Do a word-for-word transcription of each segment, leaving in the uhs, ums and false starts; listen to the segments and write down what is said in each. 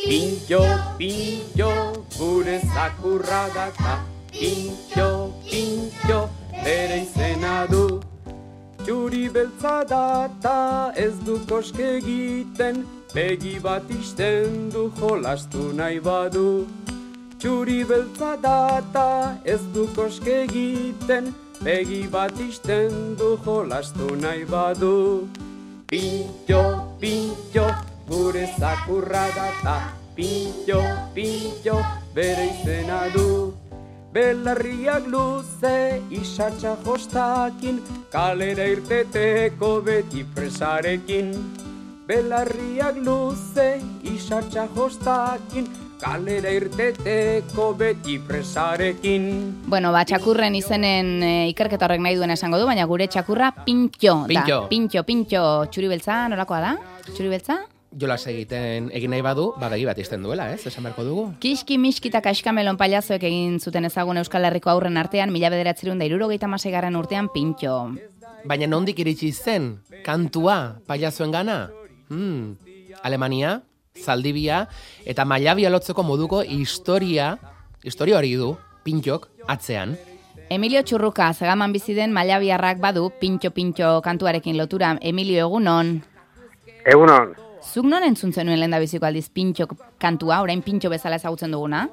Pintxo, pintxo, gure zakurra daka. Pintxo, pintxo, bere izena du. Txuri beltza data ez du koske egiten, begi bat isten du jolastu nahi badu. Txuri beltza data ez du koske egiten, begi bat isten du jolastu nahi badu. Pintxo, pintxo, gure zakurra data. Pintxo, pintxo, bere izena du. Belarriak luze, isatxa jostakin, kalera irteteko beti presarekin. Belarriak luze, isatxa jostakin, kalera irteteko beti presarekin. Bueno, ba, txakurren izenen e, ikerketa horrek nahi duen esango du, baina gure txakurra pintxo da. Pintxo, pintxo, txuri beltza, nolakoa da? Txuri beltza? Jolas egiten egin nahi badu, bagi bat izten duela, ez? Esan beharko dugu. Kiski, miski eta kaskamelon pailazoek egin zuten ezagun Euskal Herriko aurren artean, mila bederatzerun da hirurogeita hamaseigarren urtean pintxo. Baina nondik iritsi zen, kantua pailazoen gana? Hmm, Alemania, Zaldibia, eta Mallabia lotzeko moduko historia, historia hori du, pintxok, atzean. Emilio Txurruka, Zagaman bizi den Mallabiarrak badu, pintxo-pintxo kantuarekin lotura. Emilio, egunon? Egunon. Zuk non entzun zenuen lehen da biziko aldiz pintxo kantua, orain pintxo bezala ezagutzen duguna?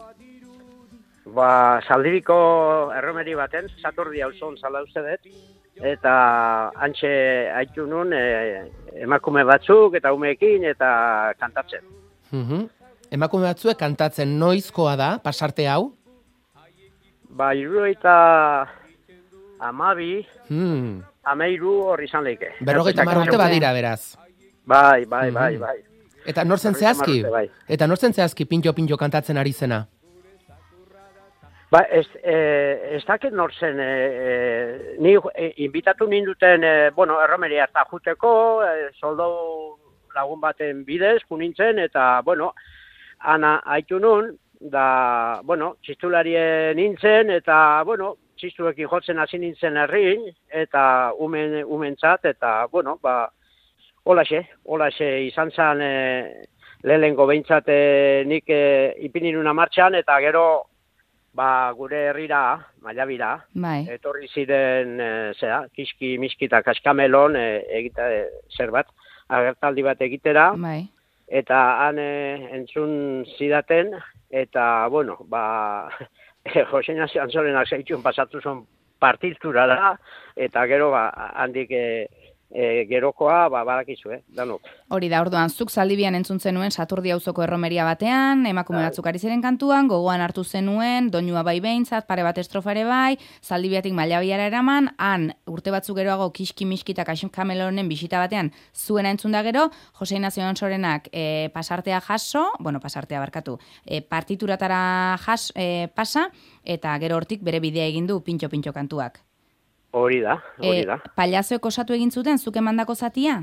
Ba, Zaldibiko erromeri baten, Saturdi auzon zala uste dut, eta antxe haitu nun e, emakume batzuk eta umeekin eta kantatzen. Uhum. Emakume batzuek kantatzen noizkoa da, pasarte hau? Ba, iru eta amabi, hmm. ameiru hor izan leike. Berrogeita hamar urte badira, beraz. Bai, bai, bai, bai. Eta nortzen zehazki? Bai. Eta nortzen zehazki pintxo-pintxo kantatzen ari zena? Ba, ez, e, ez dakit nortzen, e, e, ni e, inbitatu ninduten, e, bueno, erromeria eta juteko, e, soldo lagun baten bidez, kunintzen, eta, bueno, ana haitu nun, da, bueno, txistularien nintzen, eta, bueno, txistuekin jotzen hasi nintzen herrin, eta umen, umentzat, eta, bueno, ba, Olaxe, olaxe izan zen e, lehengo behintzat e, nik e, ipininuna martxan, eta gero ba, gure herrira, Mallabira, bai. Etorri ziren e, zera, kiski, miski eta kaskamelon e, egita e, zer bat, agertaldi bat egitera, bai. Eta han e, entzun zidaten, eta, bueno, ba, Jose Ignacio Antzorenak zeitzun pasatu zen partitura da, eta gero ba, handik e, E, gerokoa, ba, badakizu, eh, danok. Hori da, orduan, zuk Zaldibian entzun zenuen Saturdi auzoko erromeria batean, emakume batzuk ari ziren kantuan, gogoan hartu zenuen, doinua bai behintzat, pare bat estrofa ere bai, Zaldibiatik Mallabiara eraman, han, urte batzuk geroago kiski miski eta kaskamelonen bisita batean, zuena entzun da gero, Jose Ignacio Antzorenak e, pasartea jaso, bueno, pasartea barkatu, e, partituratara jas, e, pasa, eta gero hortik bere bidea egin du pintxo-pintxo kantuak. Hori da, hori da. E, Pailazoek osatu egin zuten, zuk emandako zatia?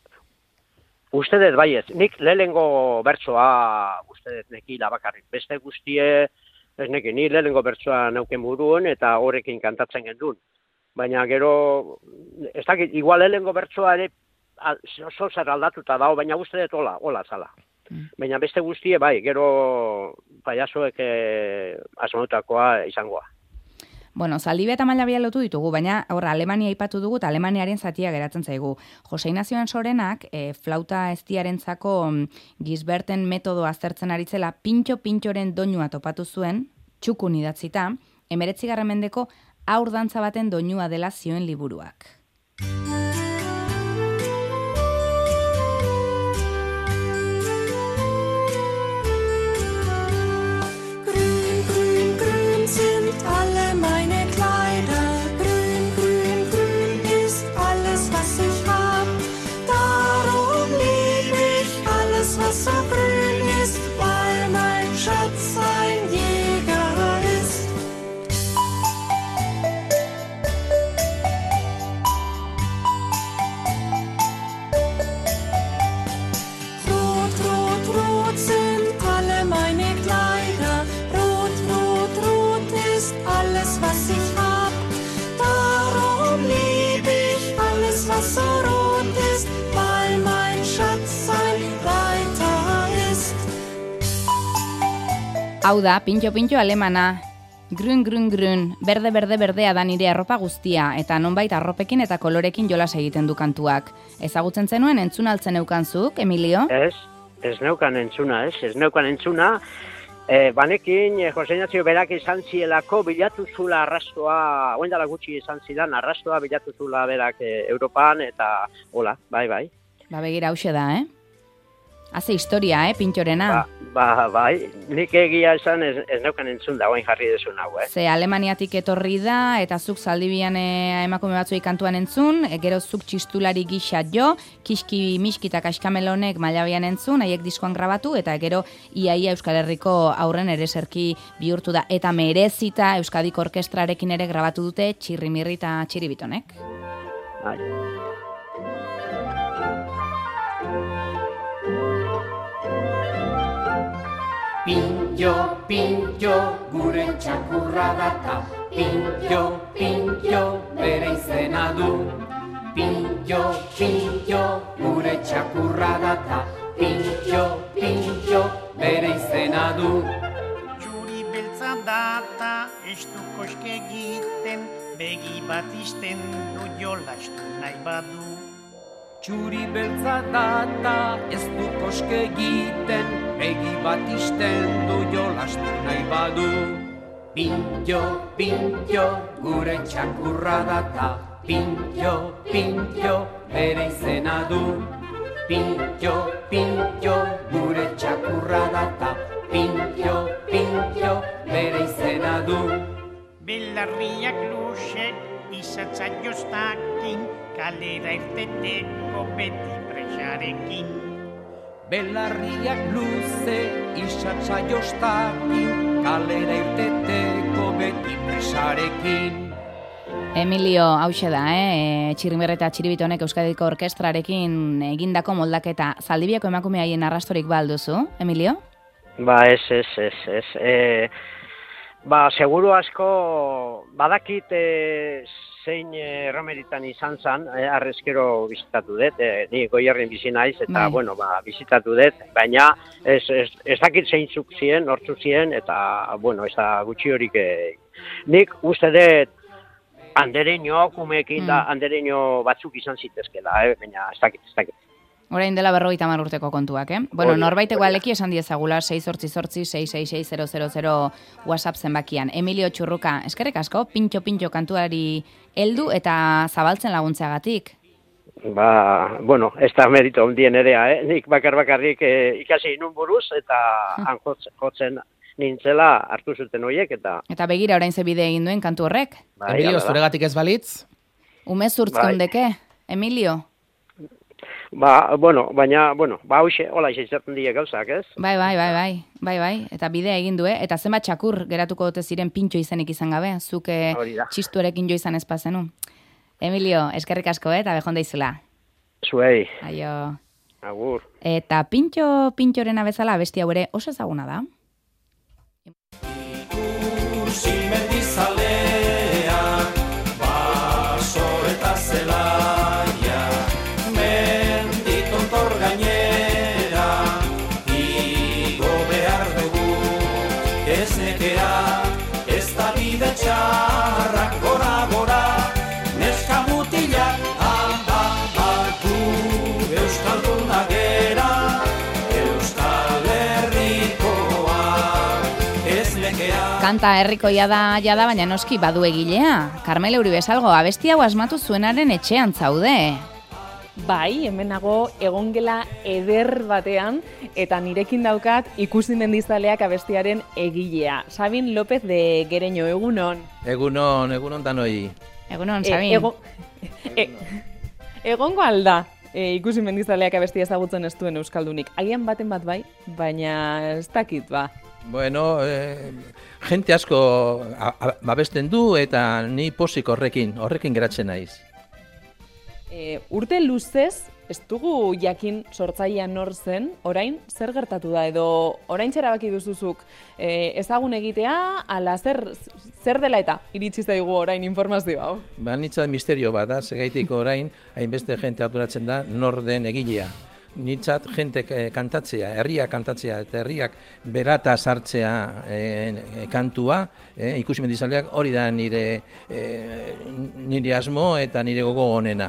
Uste dut, baiet. Nik lehengo bertsoa, uste dut, neki labakarrik. Beste guztie, ez neki, ni lehengo bertsoa neuken buruen eta horrekin kantatzen gendun. Baina gero, ez dakit, igual lehengo bertsoa ere oso zer aldatuta dago, baina uste dut hola, hola zala. Mm. Baina beste guztie, bai, gero pailazoek eh, asmautakoa izangoa. Bueno, Zaldibia eta Mallabia lotu ditugu, baina horra Alemania aipatu dugu eta Alemaniaren zatia geratzen zaigu. Jose Ignacio Antzorenak e, flauta eztiarentzako Gisberten metodo aztertzen ari zela pintxo-pintxoren doinua topatu zuen, txukun idatzita, hemeretzigarren mendeko haur dantza baten doinua dela zioen liburuak. Hau da, pintxo-pintxo alemana. Grun, grun, grun, berde, berde, berdea da nire arropa guztia, eta nonbait arropekin eta kolorekin jolas egiten du kantuak. Ezagutzen zenuen entzun altzen eukanzuk, Emilio? Ez, ez neukan entzuna, ez, ez neukan entzuna. E, banekin, e, Jose Ignacio berak izan zielako bilatu zula arrastoa, oindala gutxi izan zidan, arrastoa bilatu zula berak e, Europan, eta hola, bai, bai. Ba, begira hause da, eh? Haze historia, eh, pintxorena. Ba, ba, bai, nik egia esan ez, ez neukan entzun da, oain jarri desun hau, eh? Ze Alemaniatik etorri da, eta zuk Zaldibian e, emakume batzuei kantuan entzun, e, gero zuk txistulari gisa jo, kiski, miski eta kaskamelonek mailabian entzun, haiek diskoan grabatu, eta gero iaia Euskal Herriko aurren ereserki bihurtu da, eta merezita Euskadiko orkestrarekin ere grabatu dute Txirrimirri eta Txiribitonek. Bai. Pintxo, pintxo, gure txakurra data. Pintxo, pintxo, bere izena du. Pintxo, pintxo, gure txakurra data. Pintxo, pintxo, bere izena du. Txuri beltza data, ez du koske egiten, begi bat isten du jolastu nahi badu. Txuri beltza data, ez du koske egiten, begi bat isten du jolastu nahi badu. Pintxo, pintxo, gure txakurra data. Pintxo, pintxo, bere izena du. Pintxo, pintxo, gure txakurra data. Pintxo, pintxo, bere izena du. Belarriak luze, izatza joztakin, kalera irteteko beti presarekin. Belarriak luze, isatza jostakin, kalera irteteko beti presarekin. Emilio, hause da, eh? Txirrimirri eta Txiribitonek Euskadiko orkestrarekin egindako moldaketa. Zaldibiako emakume haien arrastorik ba alduzu, Emilio? Ba, ez, ez, ez, ez. E, ba, seguru asko, badakit e, zein erromeritan izan zan, e, arrezkero bizitatu dut, e, ni Goierrin bizi naiz, eta, bai. bueno, ba, bizitatu dut, baina ez, ez, ez dakit zeintzuk ziren, nortzu ziren, eta, bueno, ez da gutxi horik. E, nik uste dut, andereño, kumeekin da, Mm. andereño batzuk izan zitezkela, eh? Baina ez dakit, ez dakit. Orain dela berrogeita hamar urteko kontuak, eh? Bueno, Hori da, norbaitek hori da. baleki esan diezagula sei zortzi zortzi sei sei sei zero zero zero WhatsApp zenbakian. Emilio Txurruka, eskerrik asko, pintxo-pintxo kantuari heldu eta zabaltzen laguntzeagatik. Ba, bueno, ez da merito ondien erea, eh? Nik bakar-bakarrik eh, ikasi nun buruz, eta han jotzen, jotzen nintzela hartu zuten horiek, eta... Eta begira orain ze bide egin duen kantu horrek. Bai, Emilio, hala da. zuregatik ez balitz? Umezurtz Bai. geundeke, Emilio? Ba, bueno, baina, bueno, ba, hoxe, hola izaizatzen dira gauzak, ez? Bai, bai, bai, bai, bai, bai, eta bidea egin du, eh? Eta zenbat txakur geratuko dute ziren pintxo izenik izan gabe, zuke Hori da. txistuarekin jo izan espazenu. Emilio, eskerrik asko, eh? Eta behon daizula. Zuei, Aio. agur. Eta pintxo, pintxorena bezala besti hau ere oso ezaguna da. Ikusi mendizaleak, baso eta zelaia, menditontor gainera, igo behar dugu, ez nekea, ez da bide txarrak gora gora, neska mutilak, ama, gu euskaldunak gera, Euskal Herrikoak, ez nekea. Kanta herrikoia da jada, baina noski badu egilea. Carmele Uribesalgo, abesti hau asmatu zuenaren etxean zaude. Bai, hemenago egongela eder batean, eta nirekin daukat ikusi mendizaleak abestiaren egilea. Sabin López de Gereño, egunon. Egunon, egunon danoi. Egunon, E, Sabin. ego- e, egongo alda e, ikusi mendizaleak abestia ezagutzen ez duen euskaldunik. Agian baten bat bai, baina ez dakit ba. Bueno, eh, jente asko a- a- babesten du eta ni posik horrekin, horrekin geratzen naiz. E, urte luzez, ez dugu jakin sortzailea nor zen, orain zer gertatu da, edo orain txerabaki duzuzuk e, ezagun egitea, ala zer, zer dela eta iritsi zaigu orain informazio hau. Ba, nitza misterio bat da, segaitik orain, hainbeste jente arduratzen da, nor den egilea. nitzat jentek eh, kantatzea, herriak kantatzea eta herriak berata sartzea eh, kantua, eh, ikusi mendizaleak hori da nire, eh, nire asmo eta nire gogo honena.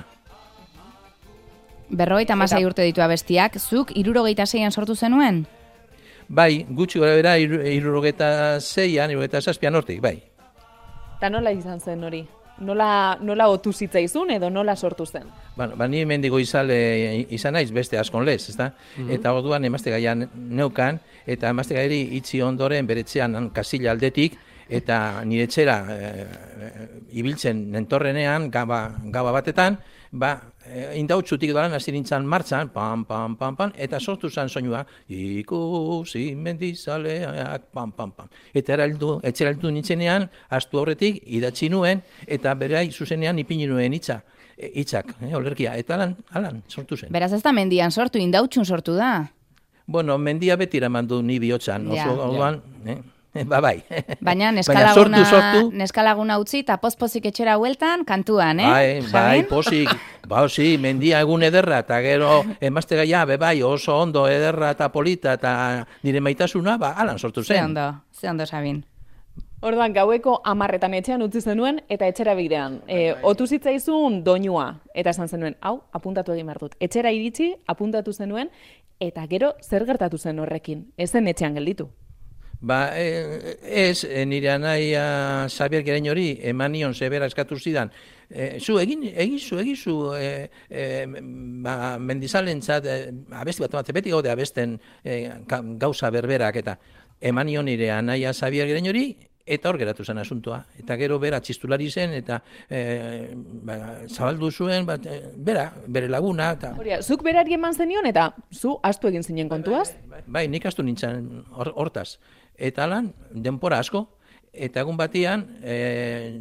Berrogeita hamasei urte ditu abestiak, zuk hirurogeita seian sortu zenuen? Bai, gutxi gara bera hirurogeita seian, hirurogeita zazpian hortik, bai. Eta nola izan zen hori? Nola, nola otu zitzaizun edo nola sortu zen? Bueno, ba, ni mendigo izale izan naiz beste askon lez, ezta? Mm -hmm. Eta orduan emazte gaian neukan, eta emazte gairi itzi ondoren beretzean kasila aldetik, eta nire etxera e, e, ibiltzen nentorrenean, gaba, gaba batetan, ba, e, indautxutik dolan hasi nintzen martxan, pam, pam, pam, pam, eta sortu zen soinua, ikusi mendizaleak, pam, pam, pam. Eta eraldu, etxera heldu nintzenean, astu horretik, idatzi nuen, eta berai zuzenean ipini nuen hitza, e, hitzak, e, olerkia, eta alan, alan, sortu zen. Beraz ez da mendian sortu, indautxun sortu da? Bueno, mendia beti eraman du ni bihotzan, oso Ja. orduan, eh? Ba, bai. Baina sortu, neskalaguna, sortu. neskalaguna utzi eta pozpozik etxera hueltan kantuan, eh? Bai, bai, posik, bai, si, mendia egun ederra, eta gero emazte gaia, be bai, oso ondo ederra eta polita, eta nire maitasuna, ba, alan sortu zen. Ze ondo, ze ondo, Sabin. Orduan, gaueko hamarretan etxean utzi zenuen eta etxera bidean. E, otu zitzaizun doinua, eta esan zenuen, hau, apuntatu egin behar dut. Etxera iritsi, apuntatu zenuen, eta gero zer gertatu zen horrekin. Ez zen etxean gelditu. Ba, e, ez, e, nire anaia Xabier Gerein hori emanion zebera eskatu zidan. E, zu, egin, egizu, egizu, e, e, ba, mendizalentzat, e, abesti bat bat, beti gaude abesten e, gauza berberak, eta emanion nire anaia Xabier Gerein hori, eta hor geratu zen asuntoa. Eta gero bera txistulari zen, eta e, ba, zabaldu zuen, bat, e, bera, bere laguna. Eta... Horia, zuk berari eman zenion eta zu astu egin zinen kontuaz? Bai, bai, bai, nik astu nintzen hortaz. Eta lan, denpora asko, eta egun batian, e,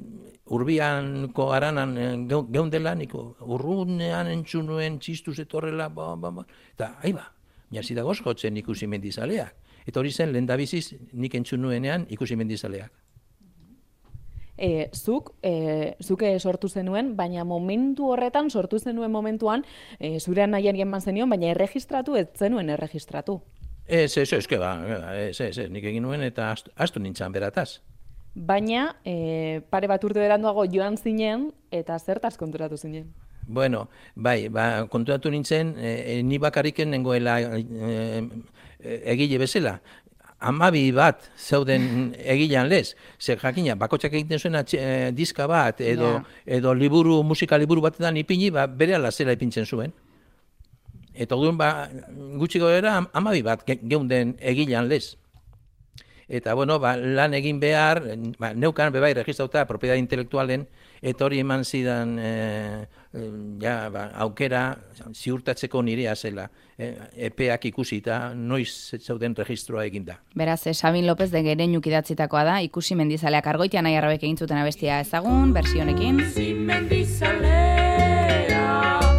urbianko aranan e, geundela, niko urrunean entzunuen txistuz etorrela, ba, ba, ba, eta haiba, jasi dagoz jotzen ikusi mendizaleak. Eta hori zen, lehen dabiziz, nik entzunuenean ikusi mendizaleak. E, zuk, e, zuke sortu zenuen, baina momentu horretan, sortu zenuen momentuan, e, zure nahian eman zenion, baina erregistratu ez zenuen erregistratu. Ez, ez, ez, ba, ez, ez, ez, nik egin nuen eta astu, astu nintzen berataz. Baina, e, pare bat urte beranduago joan zinen, eta zertaz konturatu zinen? Bueno, bai, ba, konturatu nintzen, e, ni bakarriken nengoela e, e, egile bezala. Hamabi bat zeuden egilean lez, zer jakina, bakotxak egiten zuena e, diska bat, edo, yeah. edo liburu, musika liburu batetan ipini, ba, bere ala zela ipintzen zuen. Eta orduan, ba, gutxiko era, hamabi bat geunden egilean lez. Eta, bueno, ba, lan egin behar, ba, neukan, bebai, registrauta, propiedade intelektualen, eta hori eman zidan, e, ja, ba, aukera, ziurtatzeko nirea zela, e, epeak ikusita, noiz zauden registroa eginda. Beraz, Sabin López de Gereñuk idatzitakoa da, ikusi mendizaleak Argoitian nahi arrabek egin zuten abestia ezagun, bersionekin. Ikusi mendizalea,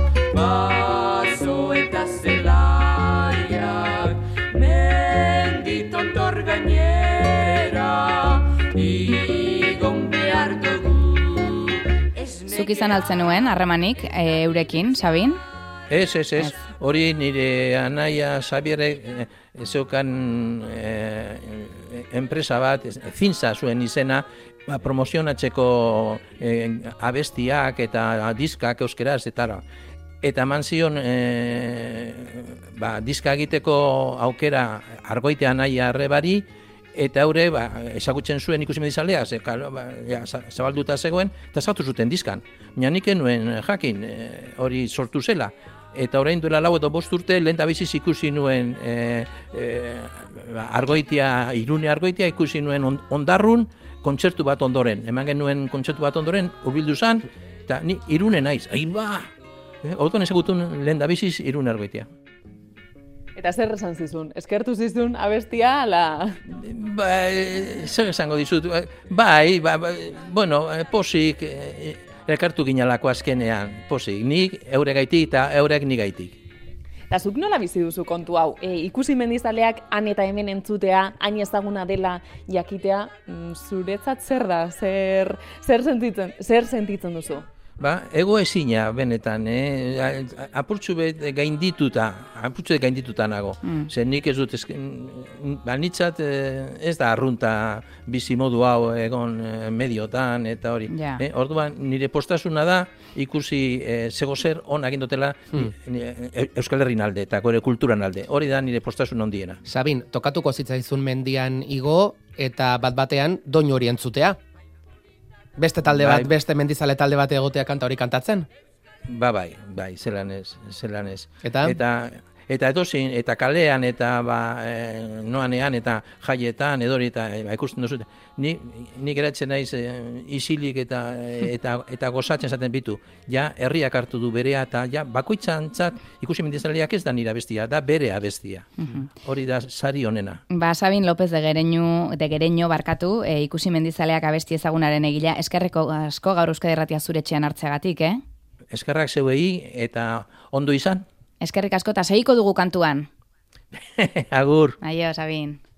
baso eta zelaiak, menditontor gainera, igon behar dugu. Zuk izan altzen nuen, harremanik, e, eurekin, Sabin? Ez, ez, ez. Hori nire anaia Xabierek e, zeukan e, enpresa bat, Zinsa zuen izena, ba, promozionatzeko e, abestiak eta diskak euskeraz, eta eta eman zion e, ba, diska egiteko aukera Argoitea naia arrebari, eta haure ba, ezagutzen zuen ikusi medizalea, ze, ba, ja, zabalduta zegoen, eta zautu zuten diskan. Baina nik nuen jakin e, hori sortu zela. Eta orain duela lau edo bost urte, lehen da biziz ikusi nuen e, e, Argoitia, Irune Argoitia ikusi nuen on, ondarrun, kontzertu bat ondoren. Eman genuen kontzertu bat ondoren, urbildu zan, eta ni Irune naiz, ahi ba! Eh, Orduan ezagutun lehen da biziz Irune Argoitia. Eta zer esan zizun? Eskertu zizun abestia, ala... Ba, zer esango dizut? Bai, ba, ba, bueno, posik, e, elkartu ginalako azkenean, posik. Nik euregaitik eta eurek nigaitik. Eta zuk nola bizi duzu kontu hau? E, ikusi mendizaleak han eta hemen entzutea, hain ezaguna dela jakitea, zuretzat zer da? Zer, zer, sentitzen, zer sentitzen duzu? ba, ego ezina benetan, eh? apurtxu bet gaindituta, apurtxu bet gaindituta nago. Mm. Zer nik ez dut, ba, nitzat ez da arrunta bizi modu hau egon mediotan eta hori. Yeah. Eh? Orduan, nire postasuna da ikusi eh, zego zer on agindotela mm. Euskal Herrin alde eta gore kulturan alde. Hori da nire postasun ondiena. Sabin, tokatuko zitzaizun mendian igo eta bat batean doinu hori entzutea. Beste talde bat, bai. Beste mendizale talde bat egotea kanta hori kantatzen? Ba, bai, bai, zelan ez, zelan ez. Eta? Eta, eta edozin, eta kalean, eta ba, e, noanean, eta jaietan, edori, eta ba, ikusten duzu. Ni, ni geratzen naiz e, isilik eta, eta, eta gozatzen zaten bitu. Ja, herriak hartu du berea, eta ja, bakoitzantzat ikusi mendizaleak ez da nire bestia, da berea bestia. Uh-huh. Hori da sari honena. Ba, Sabin López de Gereñu, de Gereño barkatu, e, ikusi mendizaleak abesti ezagunaren egila, eskerreko asko gaur Euskadi Irratia zure etxean hartzeagatik, eh? Eskerrak zeuei eta ondo izan. Eskerrik asko eta segiko dugu kantuan. Agur. Aio, Sabin.